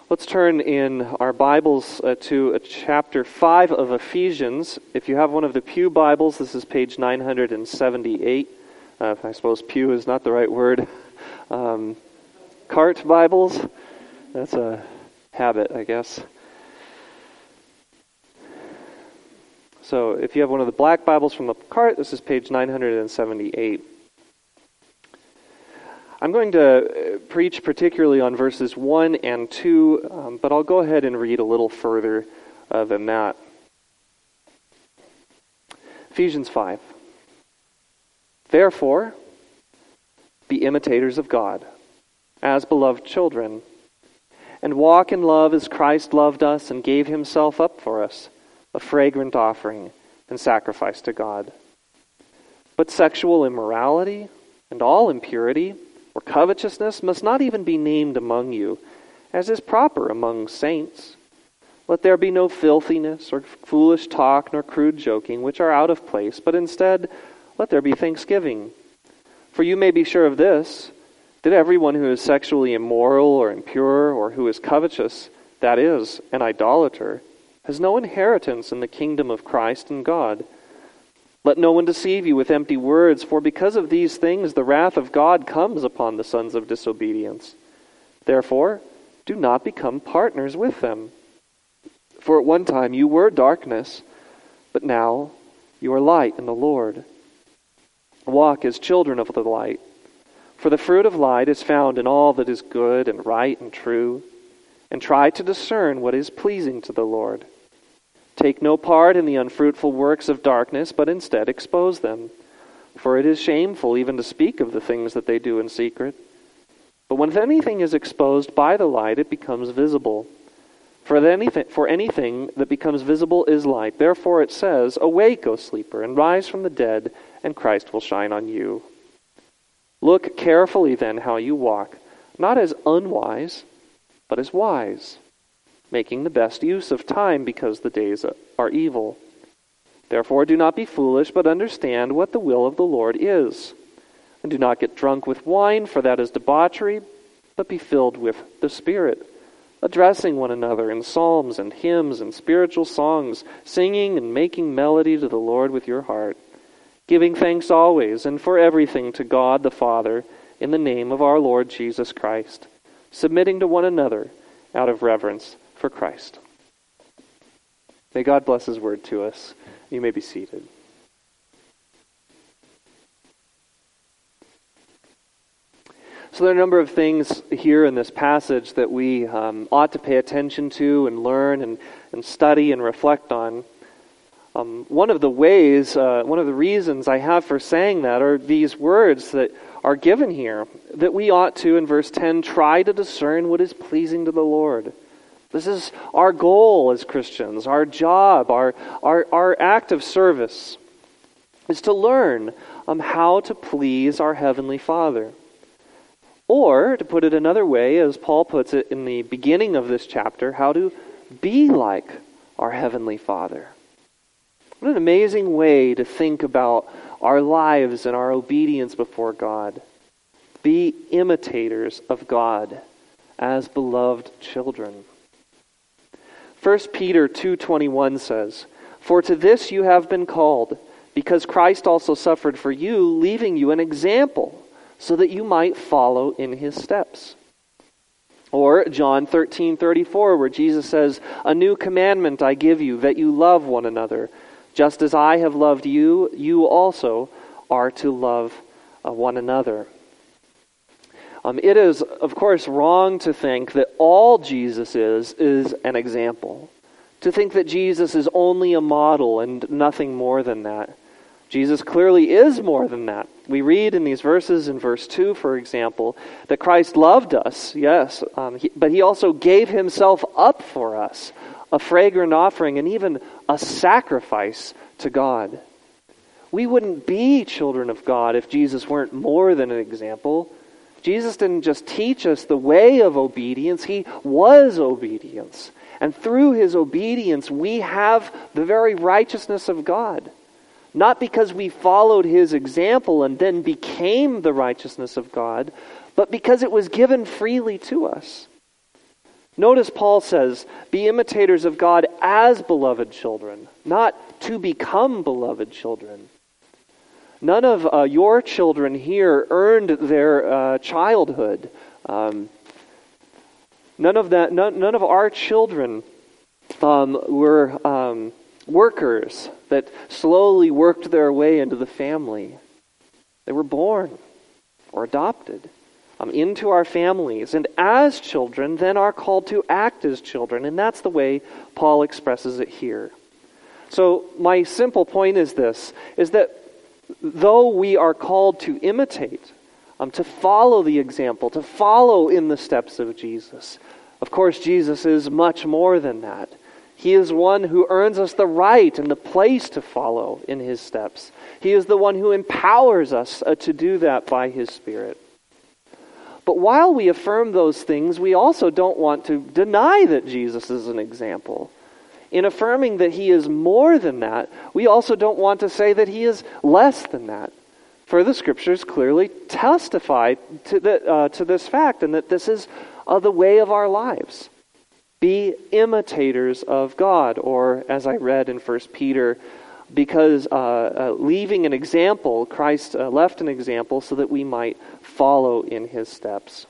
Let's turn in our Bibles to chapter 5 of Ephesians. If you have one of the Pew Bibles, this is page 978. I suppose pew is not the right word. Cart Bibles, that's a habit, I guess. So if you have one of the black Bibles from the cart, this is page 978. I'm going to preach particularly on verses 1 and 2, but I'll go ahead and read a little further than that. Ephesians 5. Therefore, be imitators of God, as beloved children, and walk in love as Christ loved us and gave himself up for us, a fragrant offering and sacrifice to God. But sexual immorality and all impurity or covetousness must not even be named among you, as is proper among saints. Let there be no filthiness or foolish talk nor crude joking, which are out of place, but instead let there be thanksgiving. For you may be sure of this, that everyone who is sexually immoral or impure or who is covetous, that is, an idolater, has no inheritance in the kingdom of Christ and God. Let no one deceive you with empty words, for because of these things the wrath of God comes upon the sons of disobedience. Therefore, do not become partners with them. For at one time you were darkness, but now you are light in the Lord. Walk as children of the light, for the fruit of light is found in all that is good and right and true, and try to discern what is pleasing to the Lord. Take no part in the unfruitful works of darkness, but instead expose them. For it is shameful even to speak of the things that they do in secret. But when anything is exposed by the light, it becomes visible. For anything that becomes visible is light. Therefore it says, "Awake, O sleeper, and rise from the dead, and Christ will shine on you." Look carefully then how you walk, not as unwise, but as wise, making the best use of time because the days are evil. Therefore do not be foolish, but understand what the will of the Lord is. And do not get drunk with wine, for that is debauchery, but be filled with the Spirit, addressing one another in psalms and hymns and spiritual songs, singing and making melody to the Lord with your heart, giving thanks always and for everything to God the Father in the name of our Lord Jesus Christ, submitting to one another out of reverence for Christ. May God bless his word to us. You may be seated. So there are a number of things here in this passage that we ought to pay attention to and learn and study and reflect on. One of the reasons I have for saying that are these words that are given here, that we ought to, in verse 10, try to discern what is pleasing to the Lord. This is our goal as Christians, our job, our act of service is to learn how to please our Heavenly Father. Or, to put it another way, as Paul puts it in the beginning of this chapter, how to be like our Heavenly Father. What an amazing way to think about our lives and our obedience before God. Be imitators of God as beloved children. 1 Peter 2:21 says, "For to this you have been called, because Christ also suffered for you, leaving you an example, so that you might follow in his steps." Or John 13:34, where Jesus says, "A new commandment I give you, that you love one another. Just as I have loved you, you also are to love one another." It is, of course, wrong to think that all Jesus is an example. To think that Jesus is only a model and nothing more than that. Jesus clearly is more than that. We read in these verses, in verse 2, for example, that Christ loved us, yes, but he also gave himself up for us, a fragrant offering and even a sacrifice to God. We wouldn't be children of God if Jesus weren't more than an example. Jesus didn't just teach us the way of obedience, he was obedience. And through his obedience, we have the very righteousness of God. Not because we followed his example and then became the righteousness of God, but because it was given freely to us. Notice Paul says, be imitators of God as beloved children, not to become beloved children. None of your children here earned their childhood. None of our children were workers that slowly worked their way into the family. They were born or adopted into our families, and as children then are called to act as children, and that's the way Paul expresses it here. So my simple point is this, is that though we are called to imitate, to follow the example, to follow in the steps of Jesus, of course Jesus is much more than that. He is one who earns us the right and the place to follow in his steps. He is the one who empowers us to do that by his Spirit. But while we affirm those things, we also don't want to deny that Jesus is an example. In affirming that he is more than that, we also don't want to say that he is less than that. For the Scriptures clearly testify to this fact, and that this is the way of our lives. Be imitators of God, or as I read in 1 Peter, because leaving an example, Christ left an example so that we might follow in his steps.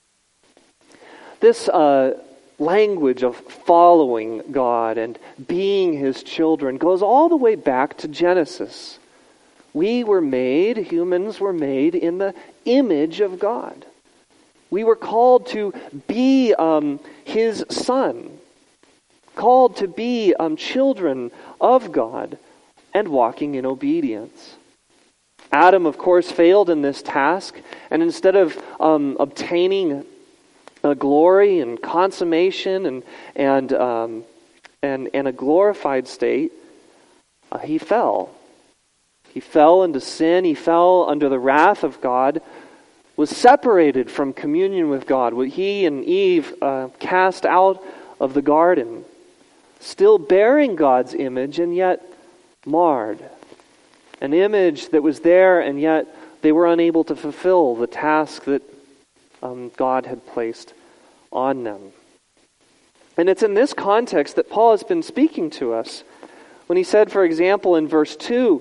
This language of following God and being his children goes all the way back to Genesis. Humans were made in the image of God. We were called to be his son, called to be children of God and walking in obedience. Adam, of course, failed in this task, and instead of obtaining glory and consummation and a glorified state, he fell. He fell into sin. He fell under the wrath of God, was separated from communion with God. He and Eve cast out of the garden, still bearing God's image and yet marred. An image that was there and yet they were unable to fulfill the task that God had placed on them. And it's in this context that Paul has been speaking to us when he said, for example, in verse 2,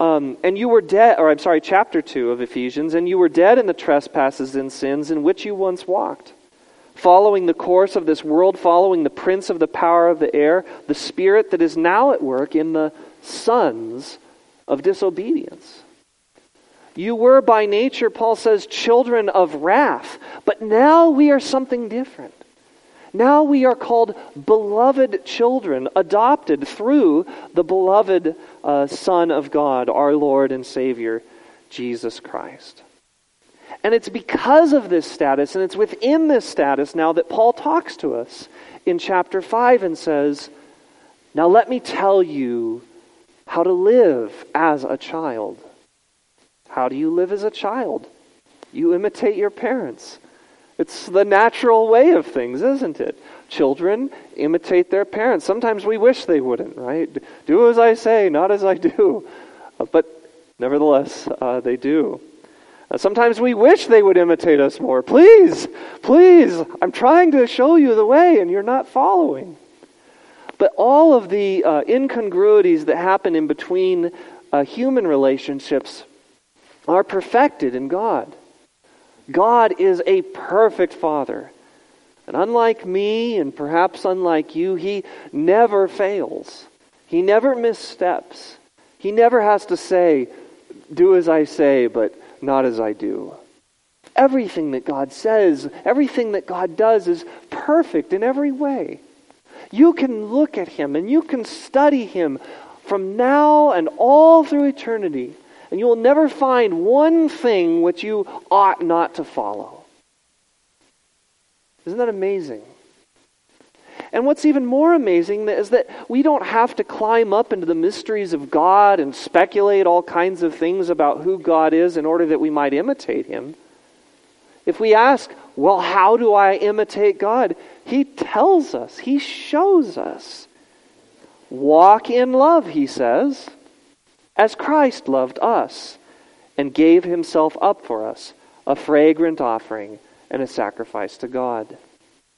chapter 2 of Ephesians, and you were dead in the trespasses and sins in which you once walked, following the course of this world, following the prince of the power of the air, the spirit that is now at work in the sons of disobedience. You were by nature, Paul says, children of wrath, but now we are something different. Now we are called beloved children, adopted through the beloved Son of God, our Lord and Savior, Jesus Christ. And it's because of this status, and it's within this status now that Paul talks to us in chapter 5 and says, now let me tell you how to live as a child. How do you live as a child? You imitate your parents. It's the natural way of things, isn't it? Children imitate their parents. Sometimes we wish they wouldn't, right? Do as I say, not as I do. But nevertheless, they do. Sometimes we wish they would imitate us more. Please, I'm trying to show you the way and you're not following. But all of the incongruities that happen in between human relationships are perfected in God. God is a perfect Father. And unlike me, and perhaps unlike you, He never fails. He never missteps. He never has to say, do as I say, but not as I do. Everything that God says, everything that God does is perfect in every way. You can look at Him and you can study Him from now and all through eternity, and you will never find one thing which you ought not to follow. Isn't that amazing? And what's even more amazing is that we don't have to climb up into the mysteries of God and speculate all kinds of things about who God is in order that we might imitate Him. If we ask, well, how do I imitate God? He tells us. He shows us. Walk in love, He says, as Christ loved us and gave Himself up for us, a fragrant offering and a sacrifice to God.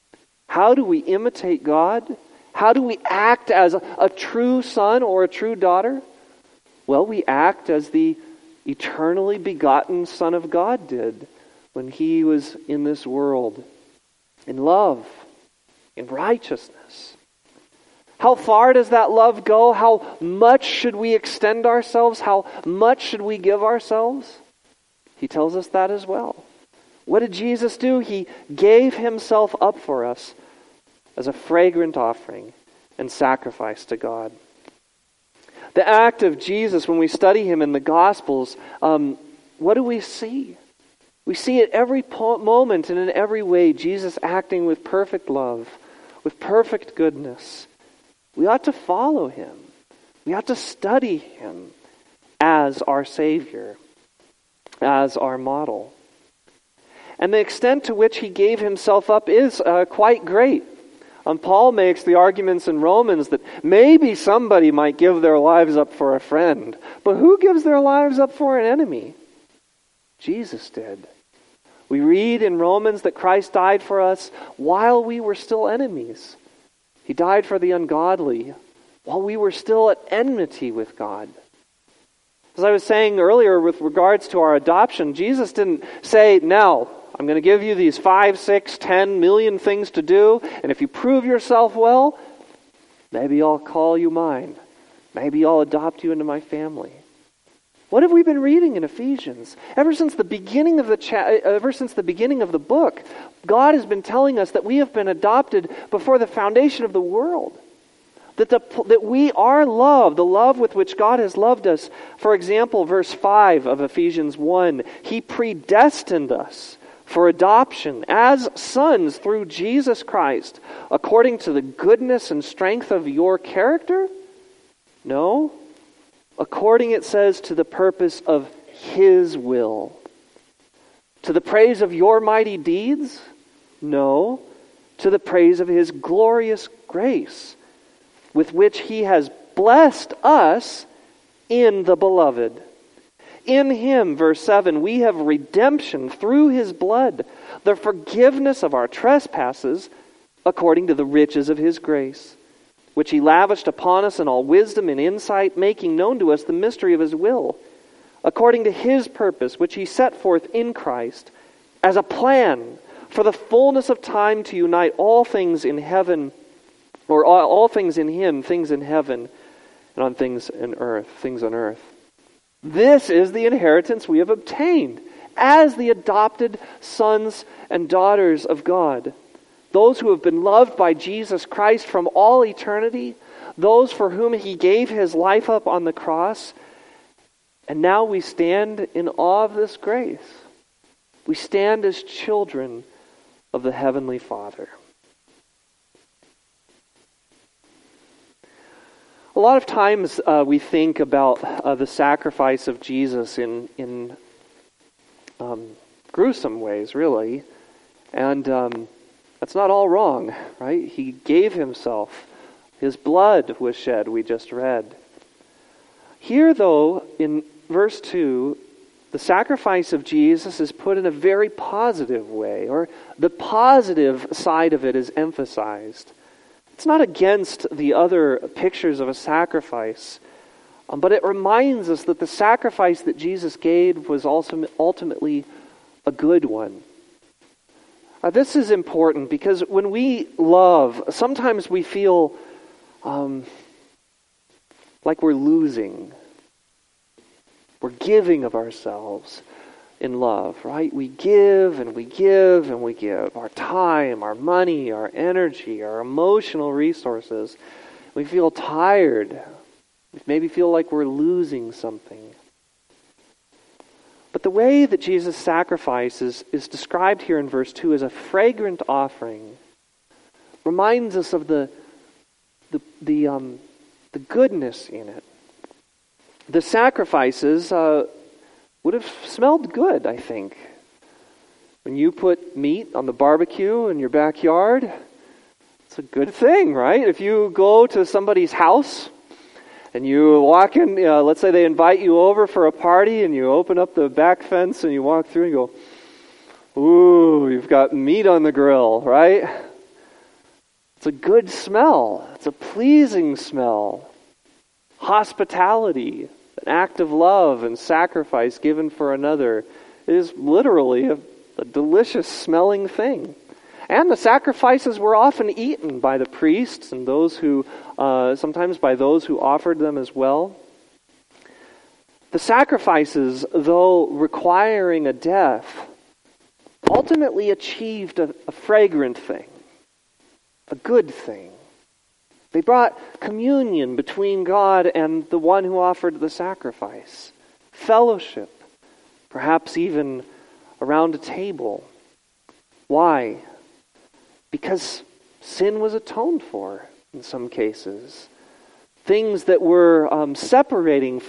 How do we imitate God? How do we act as a true son or a true daughter? Well, we act as the eternally begotten Son of God did when he was in this world, in love, in righteousness. How far does that love go? How much should we extend ourselves? How much should we give ourselves? He tells us that as well. What did Jesus do? He gave himself up for us as a fragrant offering and sacrifice to God. The act of Jesus, when we study him in the Gospels, what do we see? We see at every moment and in every way Jesus acting with perfect love, with perfect goodness. We ought to follow him. We ought to study him as our Savior, as our model. And the extent to which he gave himself up is quite great. Paul makes the arguments in Romans that maybe somebody might give their lives up for a friend. But who gives their lives up for an enemy? Jesus did. We read in Romans that Christ died for us while we were still enemies. He died for the ungodly while we were still at enmity with God. As I was saying earlier with regards to our adoption, Jesus didn't say, now, I'm going to give you these 5, 6, 10 million things to do, and if you prove yourself well, maybe I'll call you mine. Maybe I'll adopt you into my family. What have we been reading in Ephesians? Ever since the beginning of the book, God has been telling us that we have been adopted before the foundation of the world. That we are loved, the love with which God has loved us. For example, verse 5 of Ephesians 1, he predestined us for adoption as sons through Jesus Christ, according to the goodness and strength of your character? No. According, it says, to the purpose of his will. To the praise of your mighty deeds? No. To the praise of his glorious grace, with which he has blessed us in the beloved. In him, verse 7, we have redemption through his blood, the forgiveness of our trespasses, according to the riches of his grace, which he lavished upon us in all wisdom and insight, making known to us the mystery of his will, according to his purpose, which he set forth in Christ, as a plan for the fullness of time to unite all things in heaven, or all things in him, things in heaven, and on things on earth. This is the inheritance we have obtained as the adopted sons and daughters of God. Those who have been loved by Jesus Christ from all eternity, those for whom he gave his life up on the cross, and now we stand in awe of this grace. We stand as children of the Heavenly Father. A lot of times we think about the sacrifice of Jesus in gruesome ways, really. And that's not all wrong, right? He gave himself. His blood was shed, we just read. Here, though, in verse 2, the sacrifice of Jesus is put in a very positive way, or the positive side of it is emphasized. It's not against the other pictures of a sacrifice, but it reminds us that the sacrifice that Jesus gave was also ultimately a good one. This is important because when we love, sometimes we feel like we're losing. We're giving of ourselves in love, right? We give and we give and we give. Our time, our money, our energy, our emotional resources. We feel tired. We maybe feel like we're losing something. But the way that Jesus' sacrifice is described here in verse 2 as a fragrant offering reminds us of the goodness in it. The sacrifices would have smelled good, I think. When you put meat on the barbecue in your backyard, it's a good thing, right? If you go to somebody's house and you walk in, let's say they invite you over for a party and you open up the back fence and you walk through and you go, ooh, you've got meat on the grill, right? It's a good smell. It's a pleasing smell. Hospitality, an act of love and sacrifice given for another, is literally a delicious smelling thing. And the sacrifices were often eaten by the priests and those who, sometimes by those who offered them as well. The sacrifices, though requiring a death, ultimately achieved a fragrant thing, a good thing. They brought communion between God and the one who offered the sacrifice, fellowship, perhaps even around a table. Why? Because sin was atoned for in some cases. Things that were separating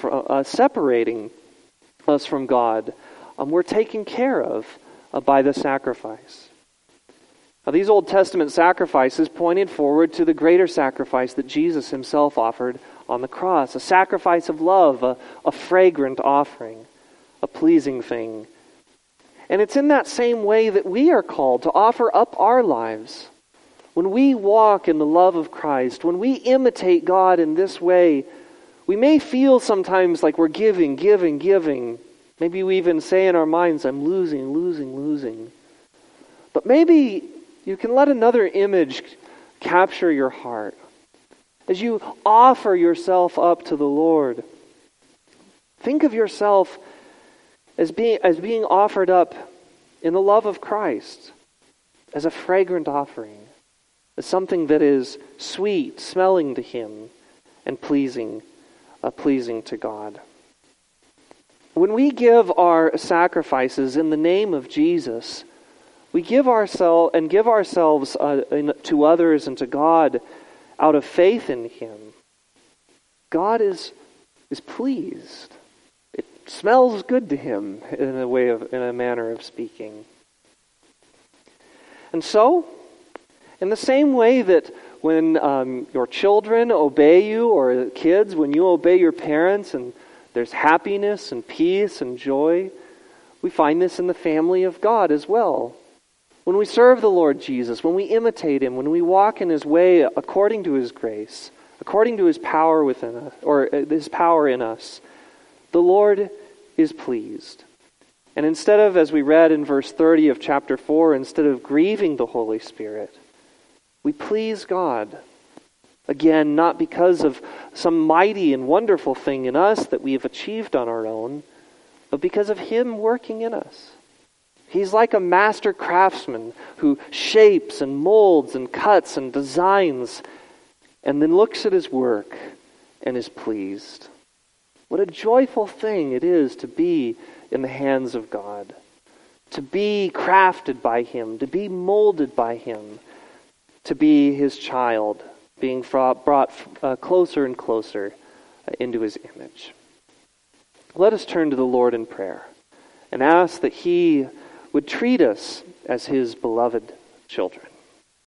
us from God were taken care of by the sacrifice. Now, these Old Testament sacrifices pointed forward to the greater sacrifice that Jesus himself offered on the cross, a sacrifice of love, a fragrant offering, a pleasing thing. And it's in that same way that we are called to offer up our lives. When we walk in the love of Christ, when we imitate God in this way, we may feel sometimes like we're giving. Maybe we even say in our minds, I'm losing. But maybe you can let another image capture your heart. As you offer yourself up to the Lord, think of yourself as being offered up in the love of Christ, as a fragrant offering, as something that is sweet, smelling to Him, and pleasing to God. When we give our sacrifices in the name of Jesus, we give ourselves to others and to God out of faith in Him. God is pleased. It smells good to Him in a manner of speaking. And so, in the same way that when your children obey you, or kids, when you obey your parents, and there's happiness and peace and joy, we find this in the family of God as well. When we serve the Lord Jesus, when we imitate Him, when we walk in His way according to His grace, according to His power within us, or His power in us, the Lord is pleased. And instead of, as we read in verse 30 of chapter 4, instead of grieving the Holy Spirit, we please God. Again, not because of some mighty and wonderful thing in us that we have achieved on our own, but because of Him working in us. He's like a master craftsman who shapes and molds and cuts and designs and then looks at his work and is pleased. What a joyful thing it is to be in the hands of God, to be crafted by Him, to be molded by Him, to be His child, being brought closer and closer into His image. Let us turn to the Lord in prayer and ask that He would treat us as His beloved children.